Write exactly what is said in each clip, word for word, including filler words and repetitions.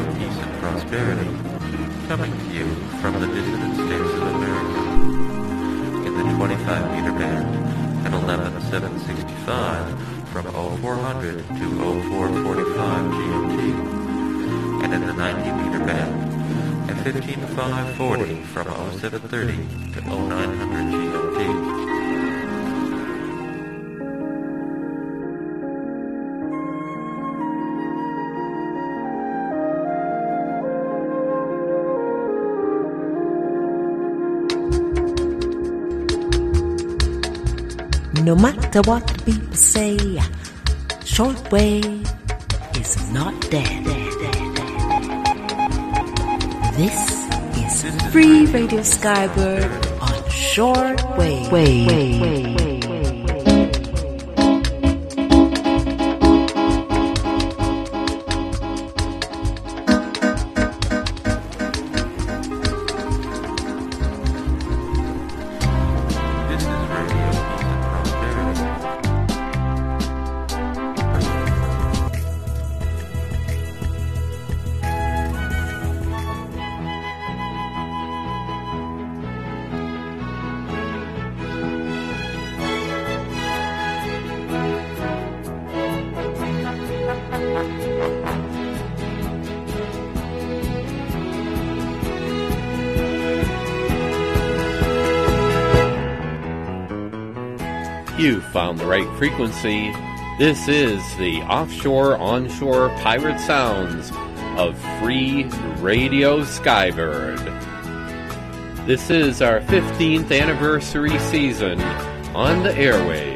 Radio Peace and Prosperity, coming to you from the distant states of America, in the twenty-five meter band at eleven seven sixty-five from oh four hundred to oh four forty-five G M T, and in the ninety meter band at fifteen five forty from oh seven thirty to oh nine hundred G M T. No matter what people say, shortwave is not dead. This is Free Radio Skybird on shortwave. Wave. Wave. You found the right frequency. This is the offshore, onshore pirate sounds of Free Radio Skybird. This is our fifteenth anniversary season on the airwaves.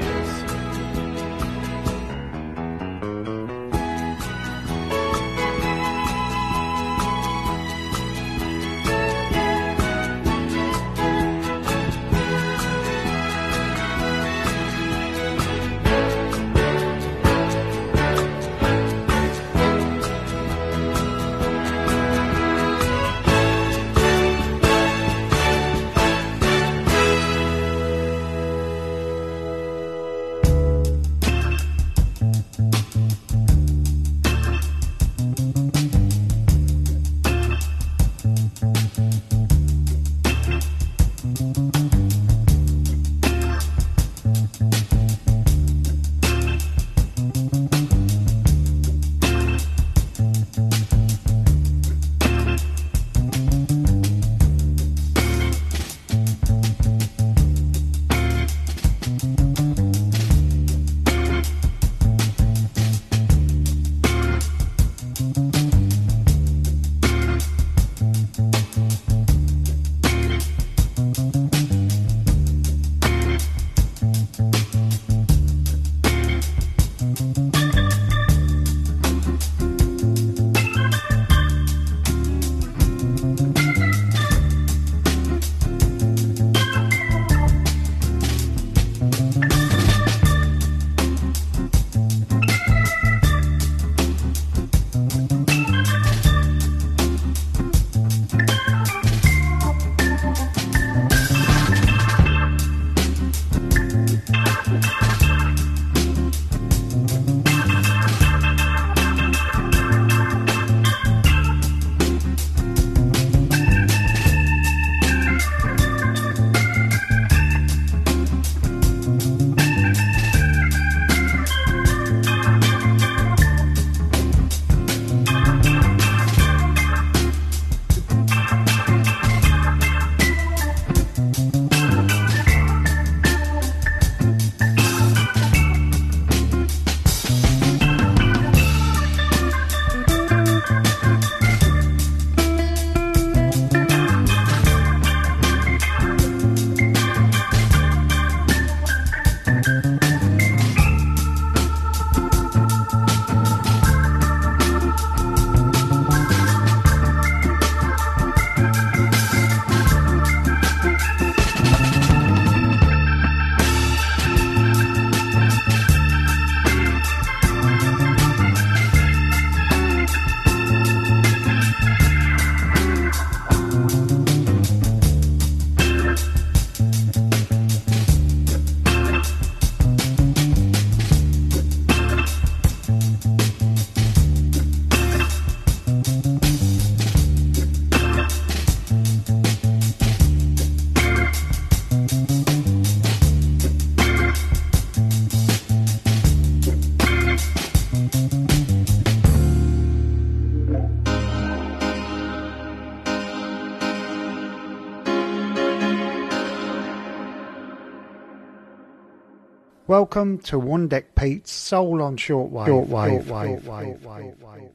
Welcome to One Deck Pete's Soul on Shortwave. Shortwave. Shortwave. Shortwave. Shortwave. Shortwave.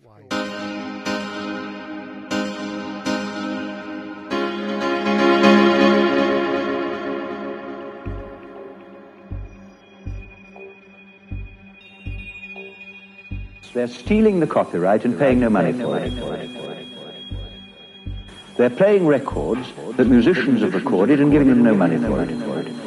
They're stealing the copyright and paying no money for it. They're playing records that musicians have recorded and giving them no money for it.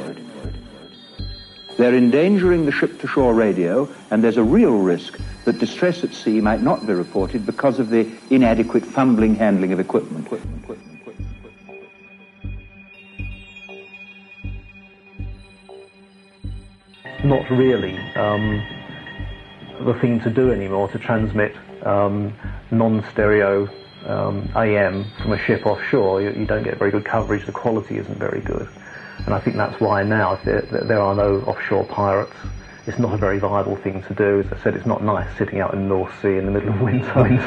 They're endangering the ship-to-shore radio, and there's a real risk that distress at sea might not be reported because of the inadequate fumbling handling of equipment. Not really um, the thing to do anymore to transmit um, non-stereo um, A M from a ship offshore. You, you don't get very good coverage, the quality isn't very good. And I think that's why now, if there, there are no offshore pirates, it's not a very viable thing to do. As I said, it's not nice sitting out in the North Sea in the middle of winter.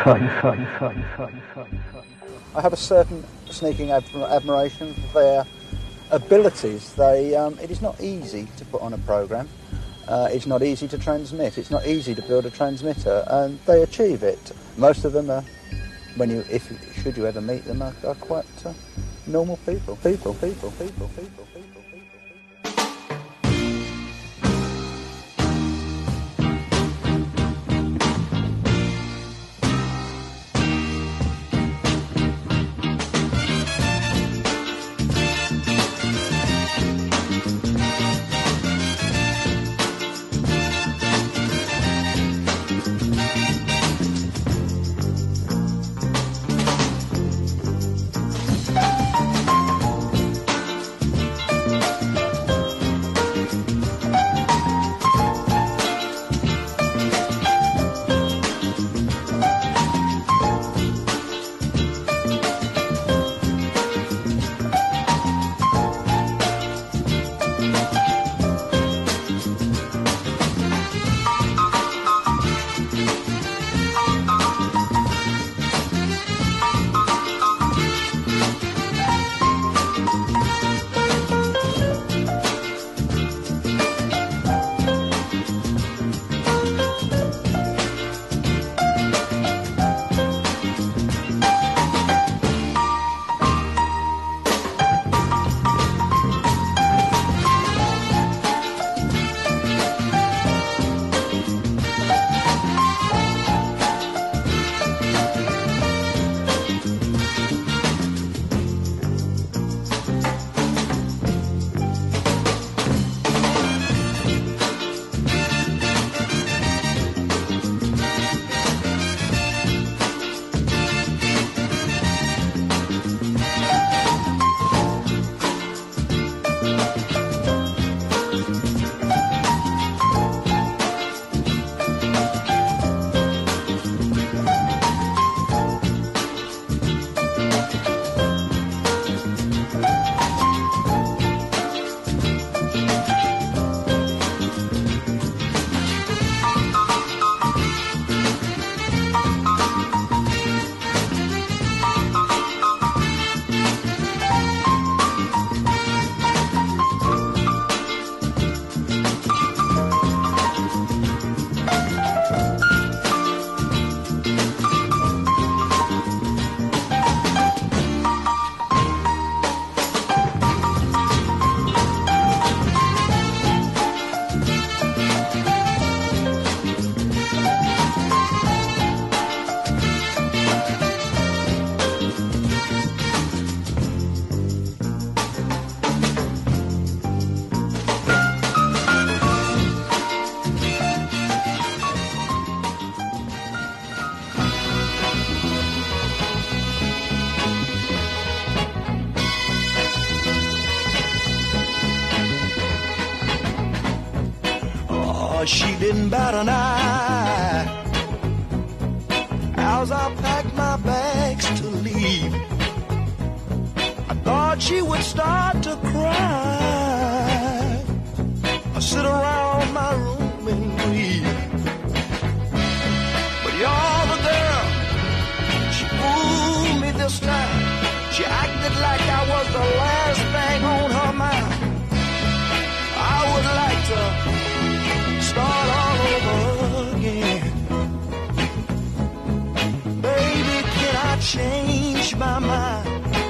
I have a certain sneaking admir- admiration for their abilities. They, um, it is not easy to put on a programme. Uh, it's not easy to transmit. It's not easy to build a transmitter, and they achieve it. Most of them are, when you, if should you ever meet them, are, are quite uh, normal people. People, people, people, people, people. She didn't bat an eye as I packed my bags to leave. I thought she would start to cry, I sit around my room and grieve. But you're the girl, she fooled me this time. She acted like I was the last thing on her mind. I would like to change my mind.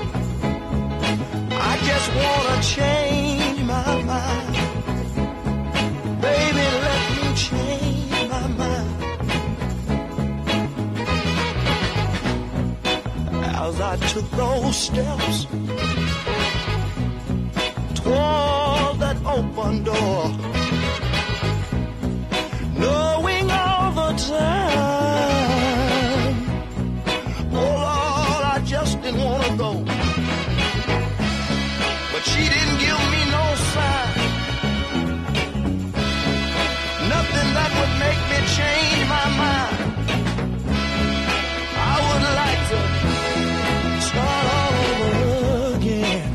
I just wanna change my mind. Baby, let me change my mind. As I took those steps toward that open door, knowing all the time, oh Lord, I just didn't want to go. But she didn't give me no sign, nothing that would make me change my mind. I would like to start all over again.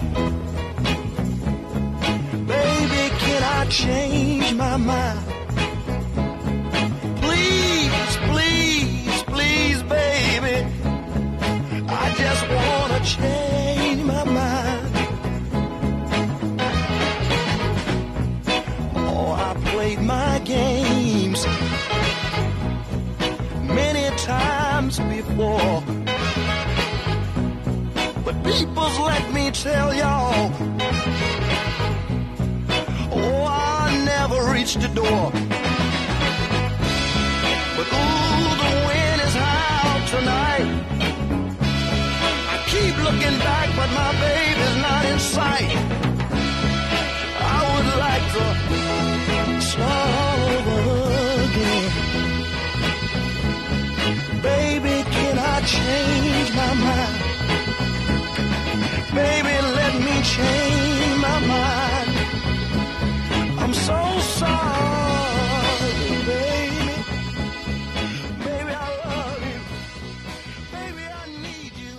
Baby, can I change my mind? Please, please, please, baby, I just want to change my mind. Oh, I played my games many times before, but people's let me tell y'all, oh, I never reached the door. But ooh, the wind is out tonight. I keep looking back, but my baby's not in sight. I would like to start all over again. Baby, can I change my mind? Baby, let me change my mind. I'm so sorry, baby. Baby, I love you. Baby, I need you.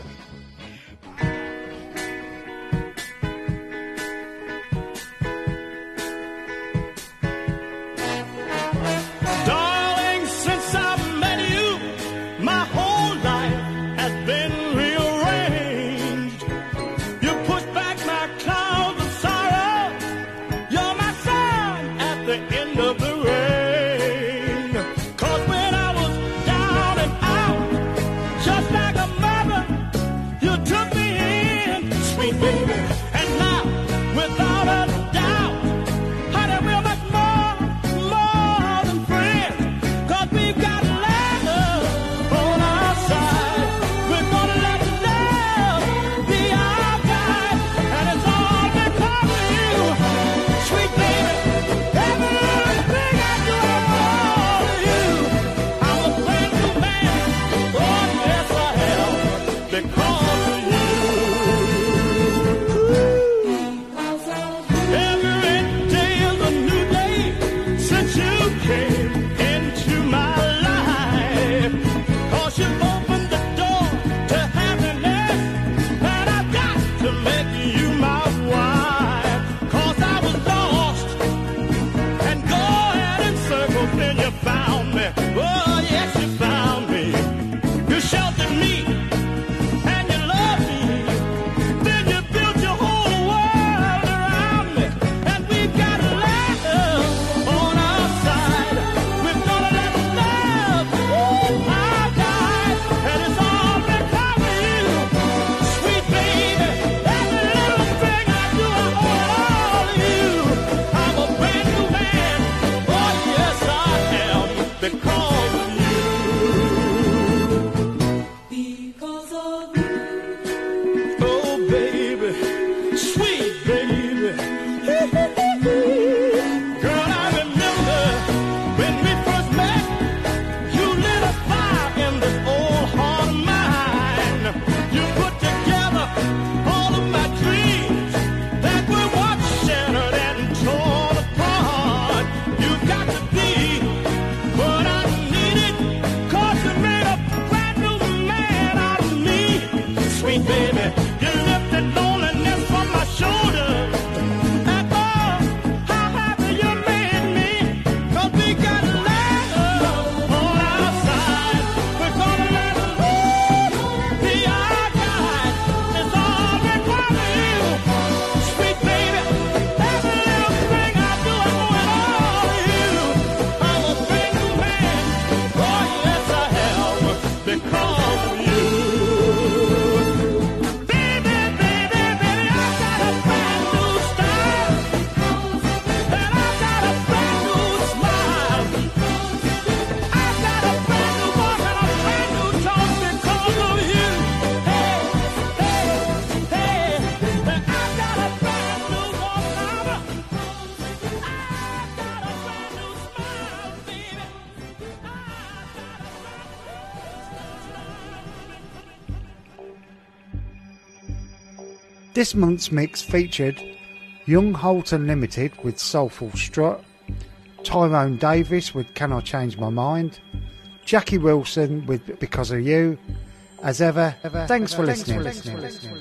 Darling, since I met you, my whole life has been rearranged. You pushed back my clouds of sorrow. You're my sun at the end of the rain. 'Cause when I was down and out, just like a mother, you took me in, sweet baby. And now, without a doubt, honey, we're much more, more than friends. 'Cause we've got love on our side. We're gonna let love be our guide. And it's all because of you, sweet baby. Every little thing I do, I'm all of you. I'm a brand new man. Oh, yes, I am. Because of you. Every day is a new day since you came into my life. 'Cause you opened the door to happiness, and I've got to make you my wife. 'Cause I was lost and going in circles, then you found me. Oh, yes, you found me. You sheltered me and you loved me. Then you built your whole world around me. And we've got love on our side. We're gonna let love be our guide. And it's all because of you, sweet baby. Every little thing I do, I owe all of you. I'm a brand new man. Oh, yes, I am. Because of you. Because of you. Oh, baby. Sweet baby. Girl, I remember when we first met. You lit a fire in this old heart of mine. You put together all of my dreams that were once shattered and torn apart. You've got to be what I needed, 'cause you made a brand new man out of me. Sweet baby, you lifted loneliness from my shoulders. And oh, how happy you made me. 'Cause we got love on our side. We're gonna let love be our guide. It's all because of you, sweet baby. Every little thing I do, I owe it all to you. I'm a brand new man. Oh, yes, I am. Because of you. This month's mix featured Young Holton Limited with Soulful Strut, Tyrone Davis with Can I Change My Mind, Jackie Wilson with Because of You. As ever, ever thanks, ever, for, thanks listening. for listening.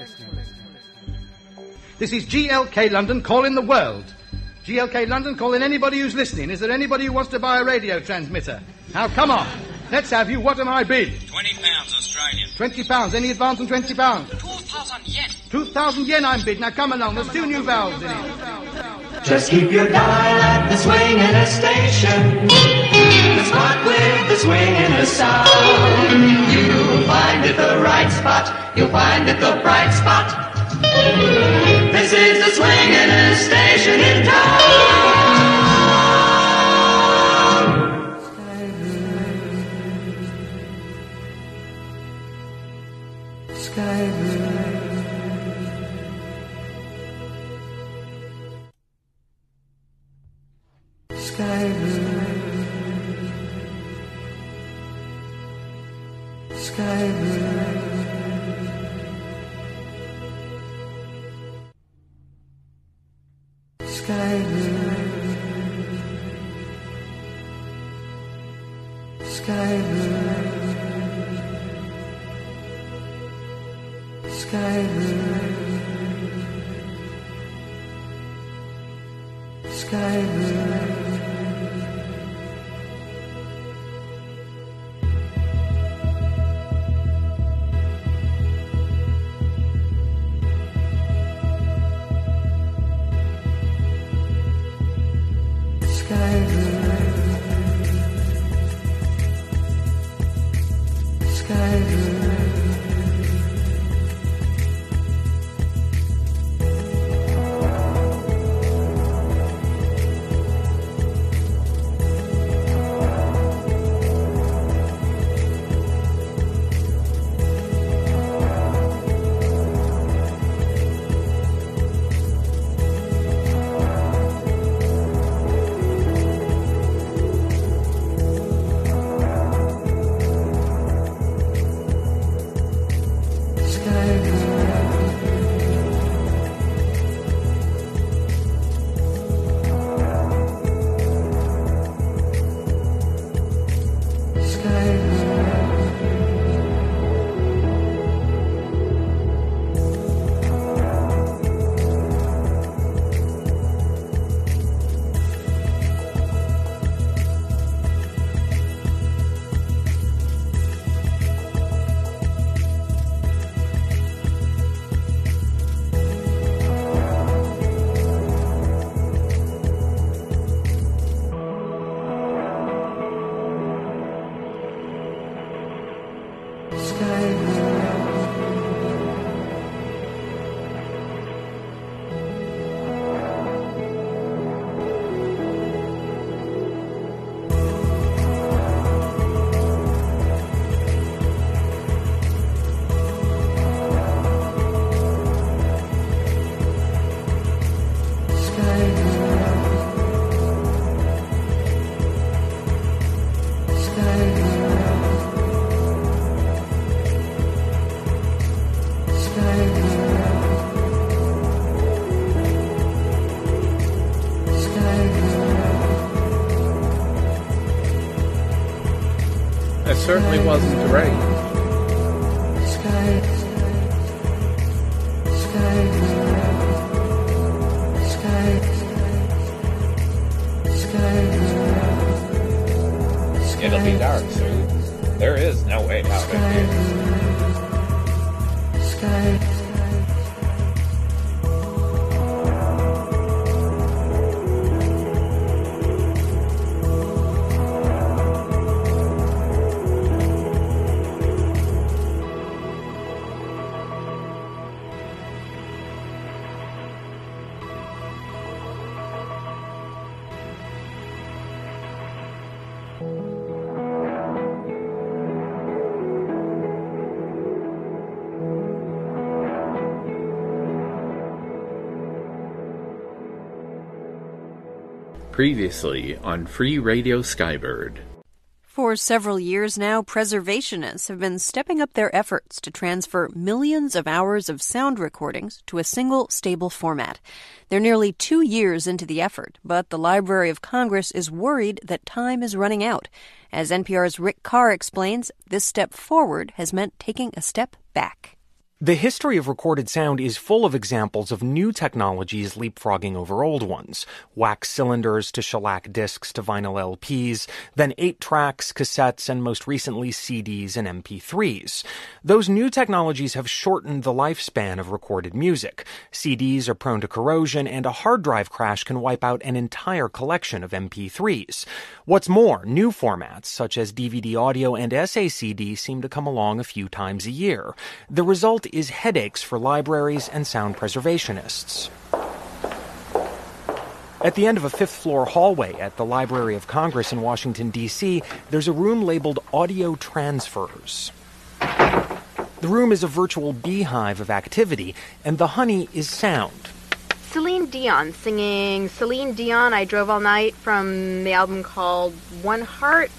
This is G L K London calling the world. G L K London calling anybody who's listening. Is there anybody who wants to buy a radio transmitter? Now, come on. Let's have you. What am I bid? Twenty pounds Australian. Twenty pounds. Any advance on twenty pounds? Two thousand yen. Two thousand yen I'm bid. Now, come along. There's two new valves in it. Just keep your dial at the swinging station. The spot with the swinging sound. You'll find it the right spot. You'll find it the bright spot. This is the swinging station in town. Sky blue. Sky blue. Sky blue. Sky blue. Sky blue. Sky blue. Sky blue. Sky blue. Sky blue. Certainly wasn't deranged. Sky, sky, sky, sky, sky. It'll be dark soon. There is no way out of here. Sky. Previously on Free Radio Skybird. For For several years now, preservationists have been stepping up their efforts to transfer millions of hours of sound recordings to a single stable format. They're nearly two years into the effort, but the Library of Congress is worried that time is running out. As N P R's Rick Carr explains, this step forward has meant taking a step back. The history of recorded sound is full of examples of new technologies leapfrogging over old ones. Wax cylinders to shellac discs to vinyl L Ps, then eight tracks, cassettes, and most recently C Ds and M P threes. Those new technologies have shortened the lifespan of recorded music. C Ds are prone to corrosion, and a hard drive crash can wipe out an entire collection of M P threes. What's more, new formats such as D V D audio and S A C D seem to come along a few times a year. The result is headaches for libraries and sound preservationists. At the end of a fifth-floor hallway at the Library of Congress in Washington, D C, there's a room labeled Audio Transfers. The room is a virtual beehive of activity, and the honey is sound. Celine Dion singing Celine Dion, I Drove All Night, from the album called One Heart.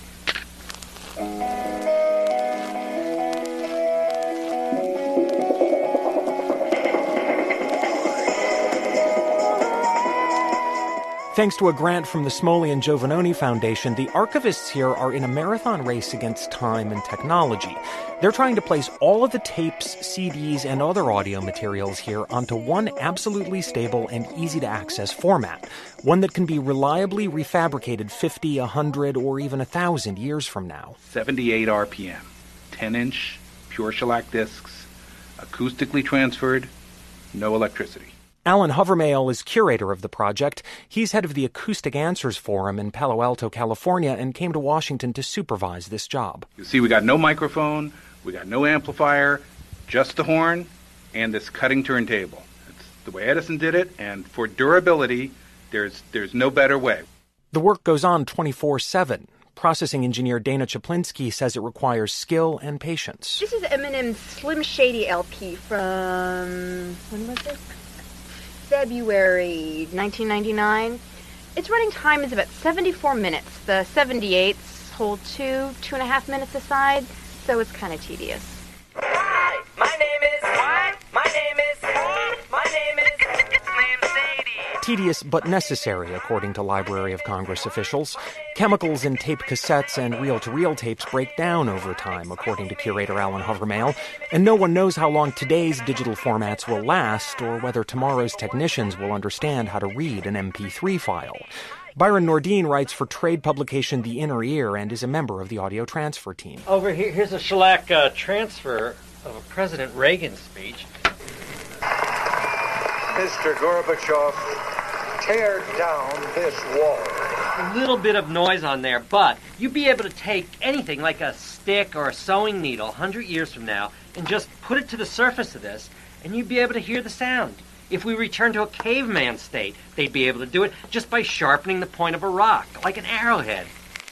Thanks to a grant from the Smoley and Giovannoni Foundation, the archivists here are in a marathon race against time and technology. They're trying to place all of the tapes, C Ds, and other audio materials here onto one absolutely stable and easy-to-access format, one that can be reliably refabricated fifty, one hundred, or even one thousand years from now. seventy-eight R P M, ten-inch, pure shellac discs, acoustically transferred, no electricity. Alan Hovermael is curator of the project. He's head of the Acoustic Answers Forum in Palo Alto, California, and came to Washington to supervise this job. You see, we got no microphone, we got no amplifier, just the horn and this cutting turntable. It's the way Edison did it, and for durability, there's there's no better way. The work goes on twenty-four seven. Processing engineer Dana Chaplinsky says it requires skill and patience. This is Eminem's Slim Shady L P from, when was it? February nineteen ninety-nine. Its running time is about seventy-four minutes. The seventy-eights hold two, two and a half minutes aside, so it's kind of tedious. Hi, my name is what? My name is my name is Slim Shady. Tedious but necessary, according to Library of Congress officials. Chemicals in tape cassettes and reel-to-reel tapes break down over time, according to curator Alan Hovermael, and no one knows how long today's digital formats will last or whether tomorrow's technicians will understand how to read an M P three file. Byron Nordine writes for trade publication The Inner Ear and is a member of the audio transfer team. Over here, here's a shellac uh, transfer of a President Reagan speech. Mister Gorbachev, tear down this wall. A little bit of noise on there, but you'd be able to take anything like a stick or a sewing needle one hundred years from now and just put it to the surface of this, and you'd be able to hear the sound. If we return to a caveman state, they'd be able to do it just by sharpening the point of a rock, like an arrowhead.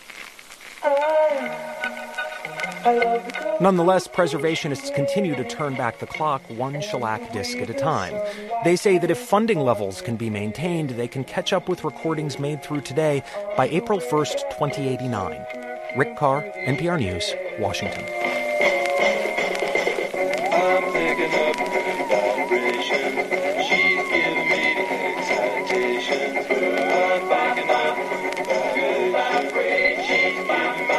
Nonetheless, preservationists continue to turn back the clock one shellac disc at a time. They say that if funding levels can be maintained, they can catch up with recordings made through today by April first, twenty eighty-nine. Rick Carr, N P R News, Washington. I'm picking up good vibration. She's giving me excitation. I'm picking up good vibration. She's giving me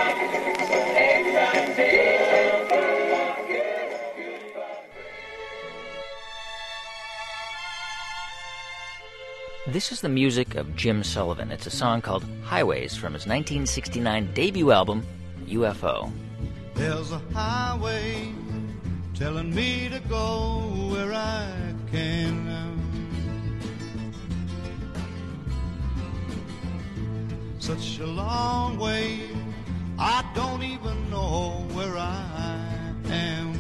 This is the music of Jim Sullivan. It's a song called Highways from his nineteen sixty-nine debut album, U F O. There's a highway telling me to go where I can now. Such a long way, I don't even know where I am.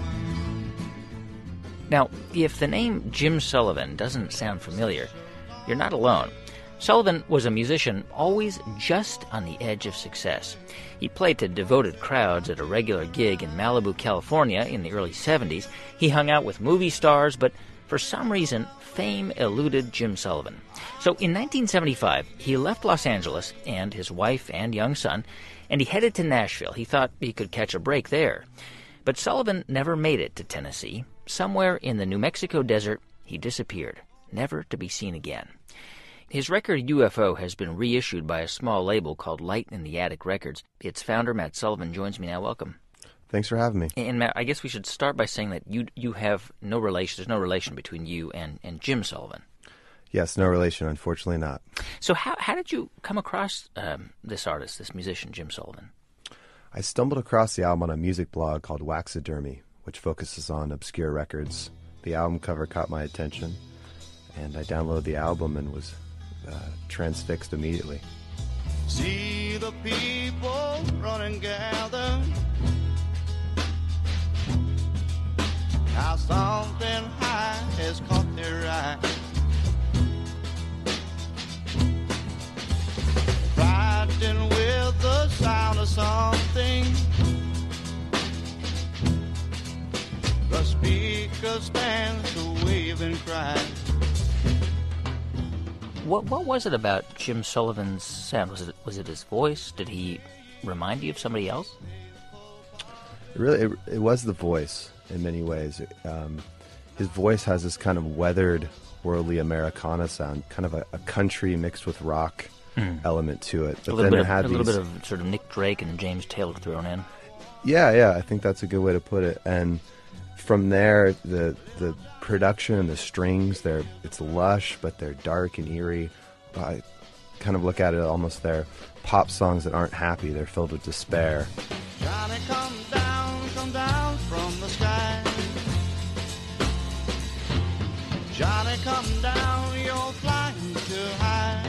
Now, if the name Jim Sullivan doesn't sound familiar, you're not alone. Sullivan was a musician always just on the edge of success. He played to devoted crowds at a regular gig in Malibu, California in the early seventies. He hung out with movie stars, but for some reason, fame eluded Jim Sullivan. So in nineteen seventy-five, he left Los Angeles and his wife and young son and he headed to Nashville. He thought he could catch a break there. But Sullivan never made it to Tennessee. Somewhere in the New Mexico desert, he disappeared, never to be seen again. His record U F O has been reissued by a small label called Light in the Attic Records. Its founder, Matt Sullivan, joins me now. Welcome. Thanks for having me. And Matt, I guess we should start by saying that you you have no relation. There's no relation between you and, and Jim Sullivan. Yes, no relation. Unfortunately, not. So how how did you come across um, this artist, this musician, Jim Sullivan? I stumbled across the album on a music blog called Waxidermy, which focuses on obscure records. The album cover caught my attention, and I downloaded the album and was uh, transfixed immediately. See the people run and gather. How something high has caught their eye. Frightened with the sound of something. The speaker stands to wave and cry. What what was it about Jim Sullivan's sound? Was it was it his voice? Did he remind you of somebody else? It really, it, it was the voice in many ways. Um, his voice has this kind of weathered, worldly Americana sound, kind of a, a country mixed with rock mm. element to it. But a little, then bit, it had of, a little these, bit of sort of Nick Drake and James Taylor thrown in. Yeah, yeah, I think that's a good way to put it. And from there, the the production and the strings, they're it's lush, but they're dark and eerie. I kind of look at it almost they're pop songs that aren't happy. They're filled with despair. Johnny, come down, come down from the sky. Johnny, come down, you're flying too high.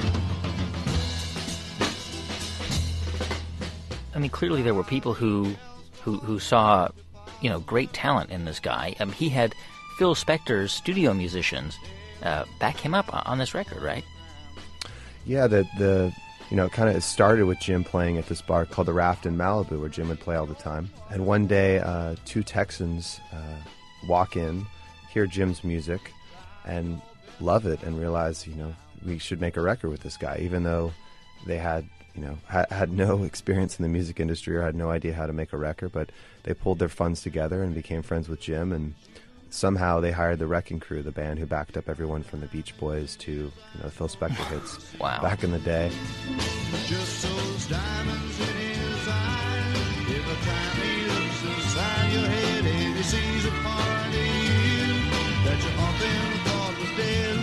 I mean, clearly there were people who, who, who saw, you know, great talent in this guy. I mean, he had Phil Spector's studio musicians uh, back him up on this record, right? Yeah, the the you know, kind of started with Jim playing at this bar called the Raft in Malibu, where Jim would play all the time. And one day, uh, two Texans uh, walk in, hear Jim's music, and love it, and realize, you know, we should make a record with this guy, even though they had, you know, ha- had no experience in the music industry or had no idea how to make a record. But they pulled their funds together and became friends with Jim, and somehow they hired the Wrecking Crew, the band who backed up everyone from the Beach Boys to, you know, Phil Spector hits wow. back in the day. Just those diamonds in his eyes. Every time he looks inside your head, and he sees a part of you that you often thought was dead.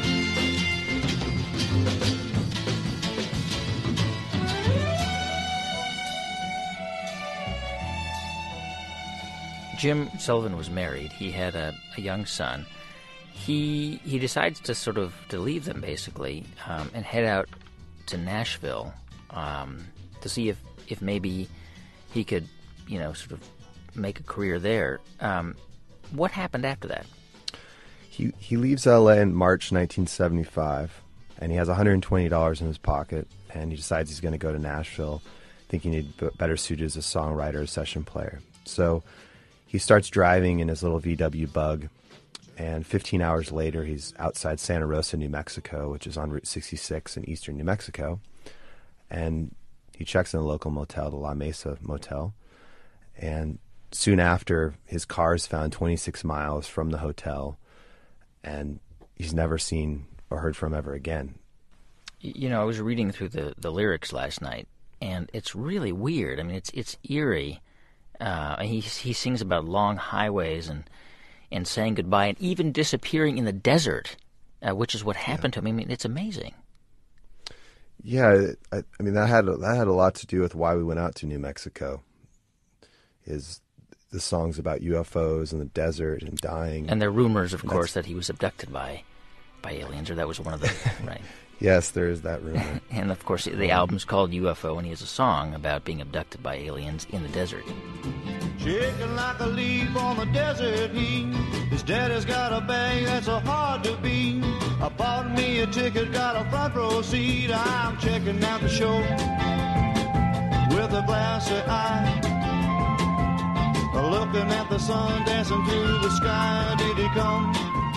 Jim Sullivan was married. He had a, a young son. He he decides to sort of to leave them basically um, and head out to Nashville um, to see if, if maybe he could, you know, sort of make a career there. Um, what happened after that? He he leaves L A in March nineteen seventy-five, and he has one hundred twenty dollars in his pocket, and he decides he's going to go to Nashville, thinking he'd be better suited as a songwriter, a session player. So he starts driving in his little V W Bug, and fifteen hours later, he's outside Santa Rosa, New Mexico, which is on Route sixty-six in eastern New Mexico. And he checks in a local motel, the La Mesa Motel. And soon after, his car is found twenty-six miles from the hotel, and he's never seen or heard from ever again. You know, I was reading through the, the lyrics last night, and it's really weird. I mean, it's it's eerie. Uh, he he sings about long highways and and saying goodbye and even disappearing in the desert, uh, which is what happened yeah. to him. I mean, it's amazing. Yeah, I, I mean that had that had a lot to do with why we went out to New Mexico. Is the songs about U F Os and the desert and dying, and there are rumors, of and course, that he was abducted by by aliens, or that was one of the right. Yes, there is that rumor. And, of course, the album's called U F O, and he has a song about being abducted by aliens in the desert. Shaking like a leaf on the desert heat. His daddy's got a bag that's so hard to beat. I bought me a ticket, got a front row seat. I'm checking out the show with a glassy eye, looking at the sun dancing through the sky. Did he come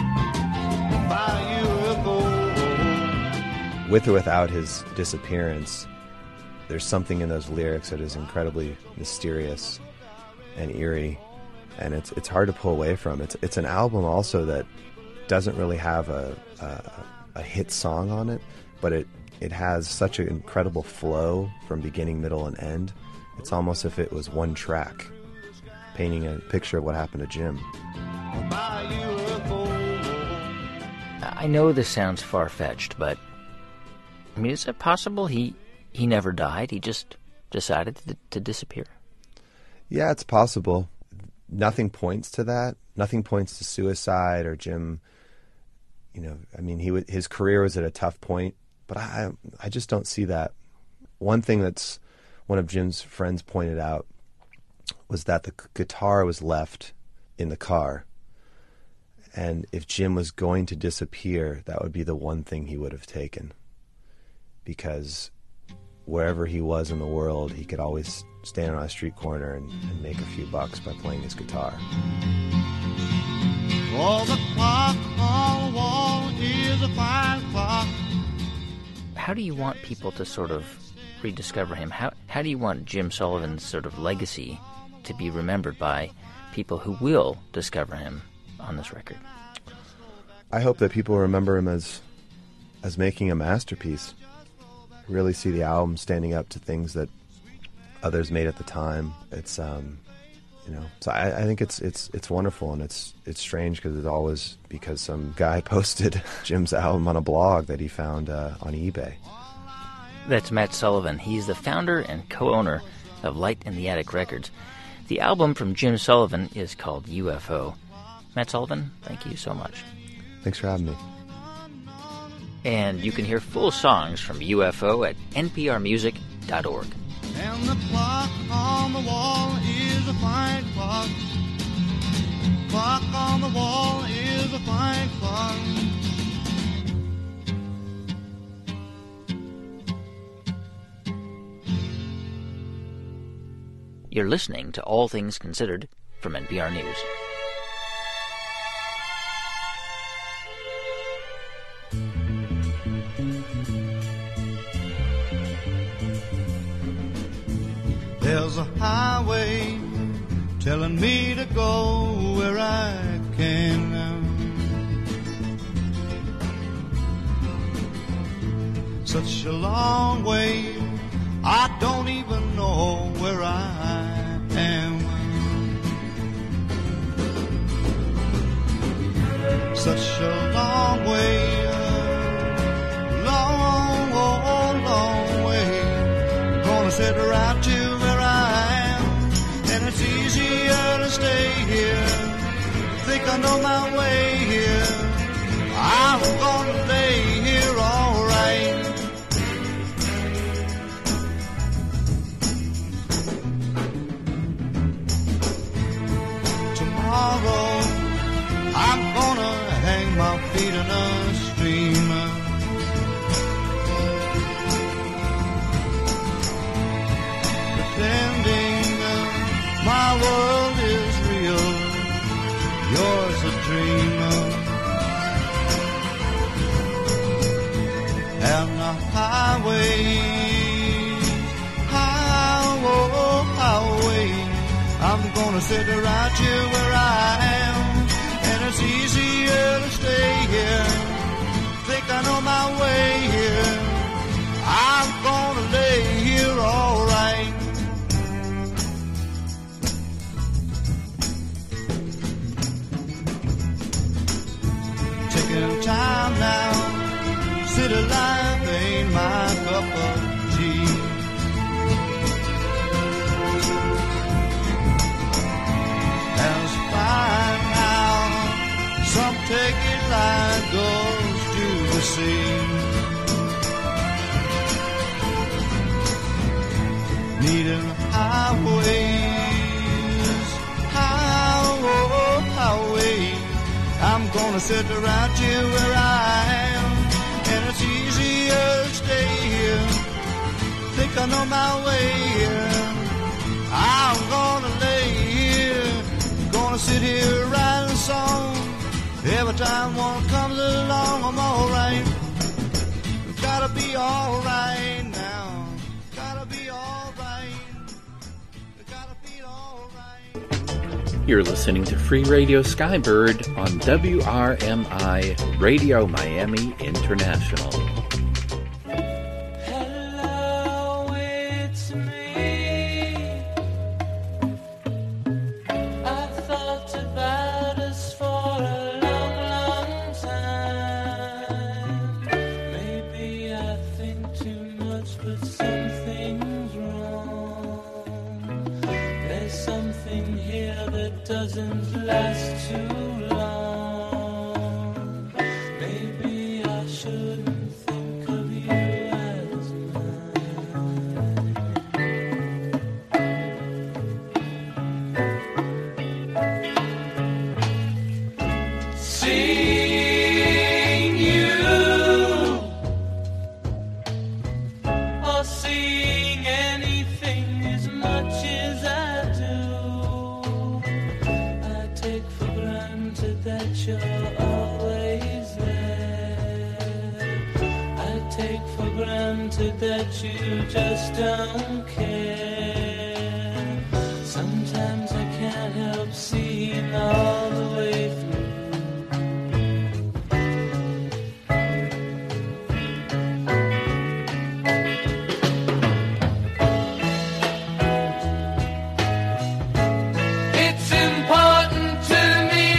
by U F O? With or without his disappearance, there's something in those lyrics that is incredibly mysterious and eerie, and it's it's hard to pull away from. It's it's an album also that doesn't really have a a, a hit song on it, but it it has such an incredible flow from beginning, middle, and end. It's almost as if it was one track, painting a picture of what happened to Jim. I know this sounds far-fetched, but I mean, is it possible he he never died? He just decided to, to disappear? Yeah, it's possible. Nothing points to that. Nothing points to suicide or Jim. You know, I mean, he w- his career was at a tough point, but I I just don't see that. One thing that's one of Jim's friends pointed out was that the guitar was left in the car. And if Jim was going to disappear, that would be the one thing he would have taken. Because wherever he was in the world, he could always stand on a street corner and, and make a few bucks by playing his guitar. Oh, the clock on the wall is a fine clock. How do you want people to sort of rediscover him? How how do you want Jim Sullivan's sort of legacy to be remembered by people who will discover him on this record? I hope that people remember him as as making a masterpiece. Really see the album standing up to things that others made at the time. It's um, you know, so I, I think it's it's it's wonderful, and it's it's strange because it's always because some guy posted Jim's album on a blog that he found uh, on eBay. That's Matt Sullivan. He's the founder and co-owner of Light in the Attic Records. The album from Jim Sullivan is called U F O. Matt Sullivan, thank you so much. Thanks for having me. And you can hear full songs from U F O at N P R music dot org. And the clock on the wall is a fine clock. Clock on the wall is a fine clock. You're listening to All Things Considered from N P R News. There's a highway telling me to go where I can now. Such a long way, I don't even know where I am. Such a long way, a long, oh, long way. Gonna sit right to where I am, and it's easier to stay here. Think I know my way here. I'm gonna lay here all right. Tomorrow I'm gonna hang my feet in a stream. Pretending my world is real, yours a dream. And the highway, highway, highway, I'm gonna sit right here where I am, and it's easier to stay here. Think I know my way here. I'm gonna lay here all right. Taking time now, city life ain't my cup of tea. As fine now, some take it like goes to the sea. Needing highways, highway, highway. I'm gonna sit right here where I am, and it's easier to stay here. Think I know my way here. I'm gonna lay here, gonna sit here writing a song. Every time one comes along, I'm alright. Gotta be alright now. Gotta be You're listening to Free Radio Skybird on W R M I Radio Miami International. Hello, it's me. I thought about us for a long, long time. Maybe I think too much, but something's wrong. There's something here that doesn't last too long. Maybe I shouldn't think of you as mine. Seeing you or seeing anything as much as I do, I take for granted that you're always there. I take for granted that you just don't care. Sometimes I can't help seeing all the way through. It's important to me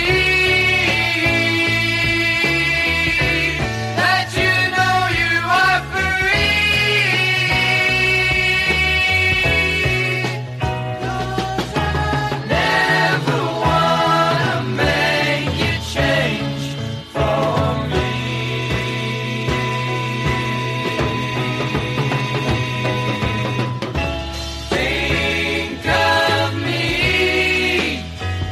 that you know you are free. 'Cause I never wanna make you change for me. Think of me.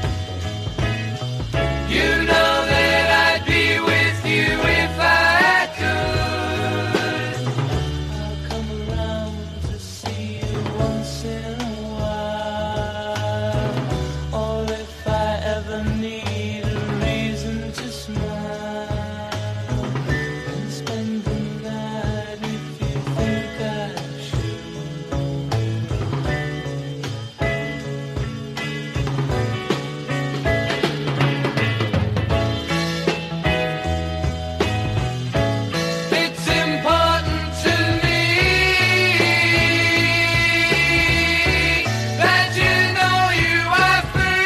You know that I'd be with you if I could. I'll come around to see you once in a while. Or if I ever need a reason to smile, and spend the night if you think I It's important to me that you know you are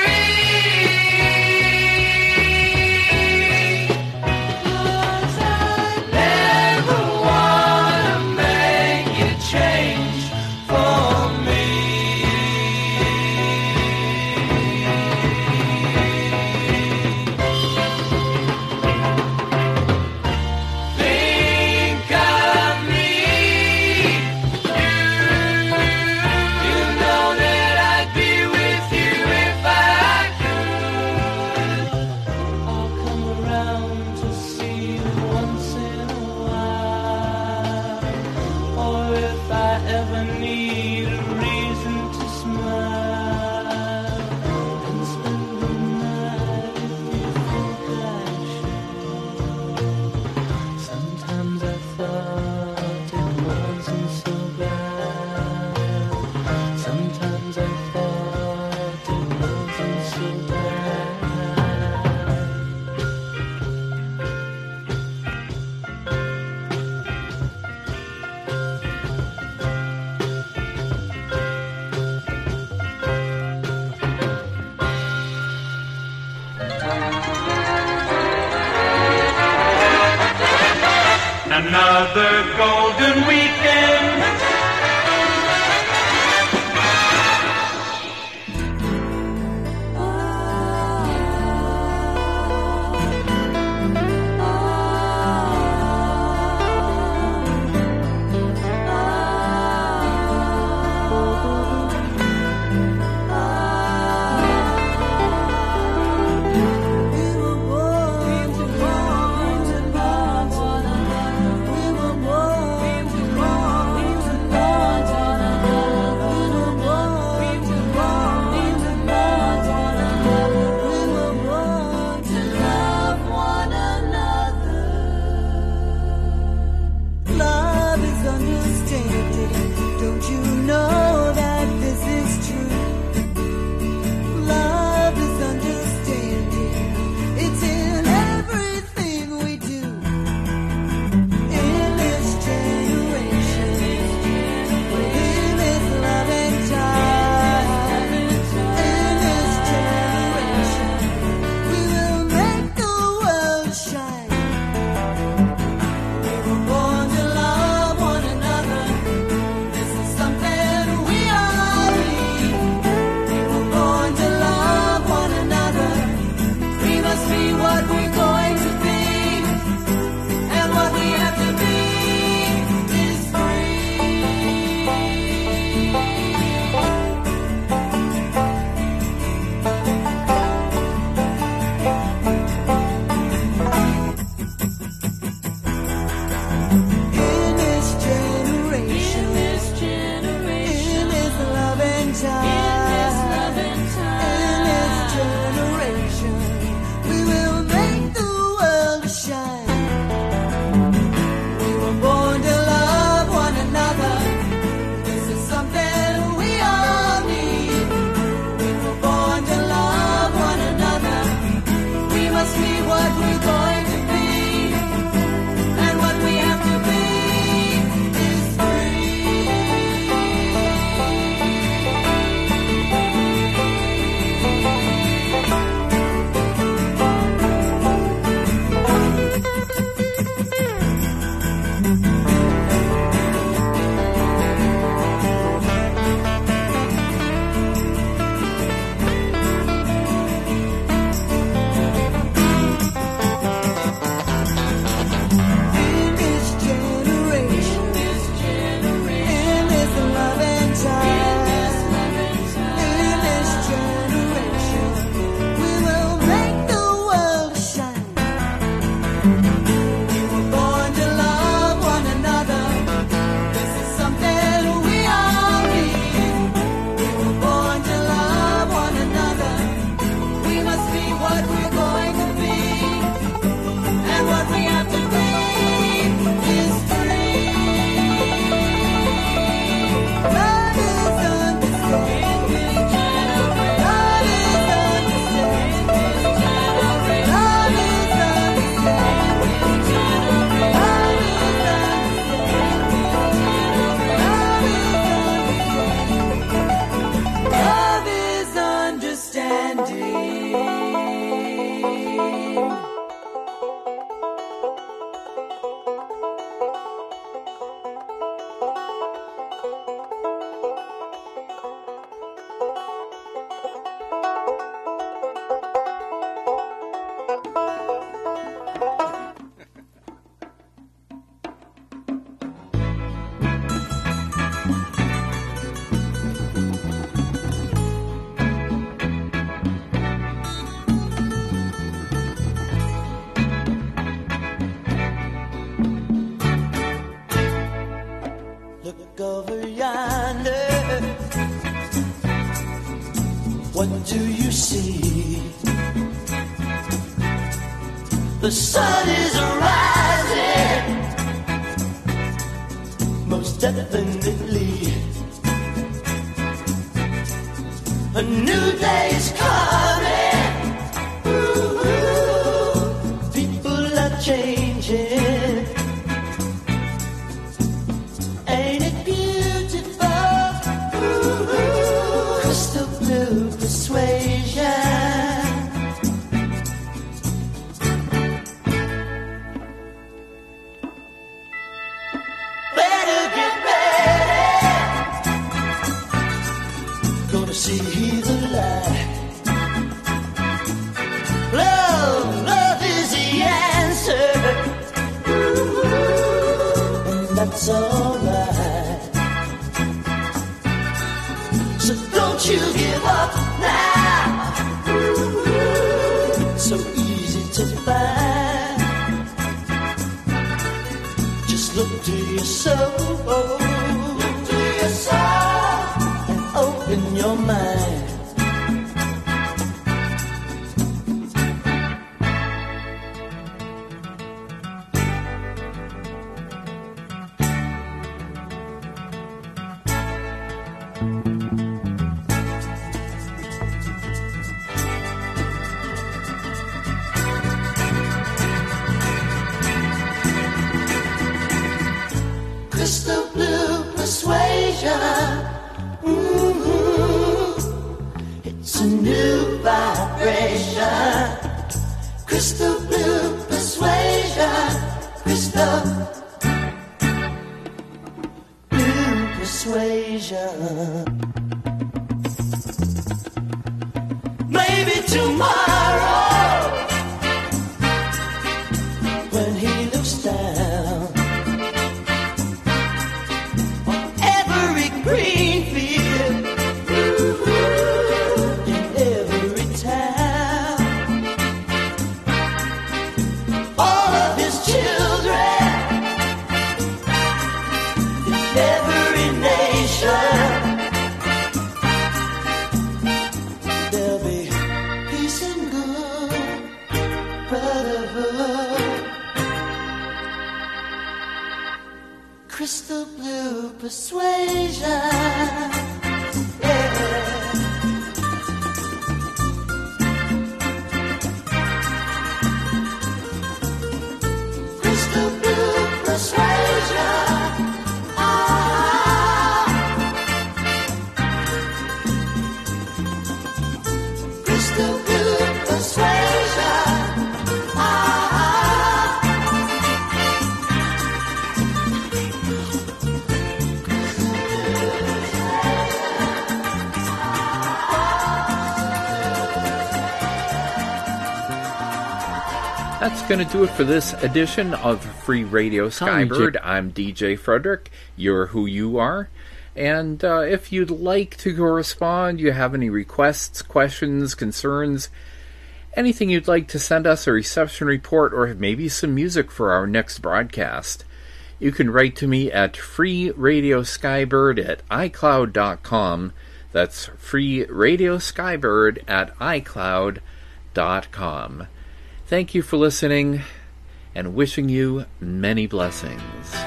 free. 'Cause I never wanna make you change for me. Think of me. You know that I'd be with you if I could. I'll come around to see you once in a while. Or if I ever need a reason to smile, and spend the night if you think I should. Sometimes I thought it wasn't so bad. Sometimes I thought it wasn't so bad. Another golden weekend. We were born The sun is rising, most definitely. A new day is coming. Ooh, people are changing. Ain't it beautiful? Ooh, crystal blue persuasion. Better get ready. Gonna see the light. Love, love is the answer. Ooh, and that's alright. So don't you give up now. Ooh, so easy to find. Just look to your soul. Look to your soul and open your mind. Crystal blue persuasion. Mm-hmm. It's a new vibration. Crystal blue persuasion. Crystal blue persuasion. Maybe tomorrow, when he looks down on every green field, ooh, in every town, all of his children, in every nation, there'll be peace and good brotherhood. Crystal blue persuasion. Yeah. Crystal blue persuasion. Ah. Crystal blue persuasion. Ah. That's going to do it for this edition of Free Radio Skybird. I'm D J Frederick. You're who you are. And uh, if you'd like to correspond, you have any requests, questions, concerns, anything you'd like to send us, a reception report, or maybe some music for our next broadcast, you can write to me at freeradioskybird at icloud dot com. That's freeradioskybird at icloud dot com. Thank you for listening, and wishing you many blessings.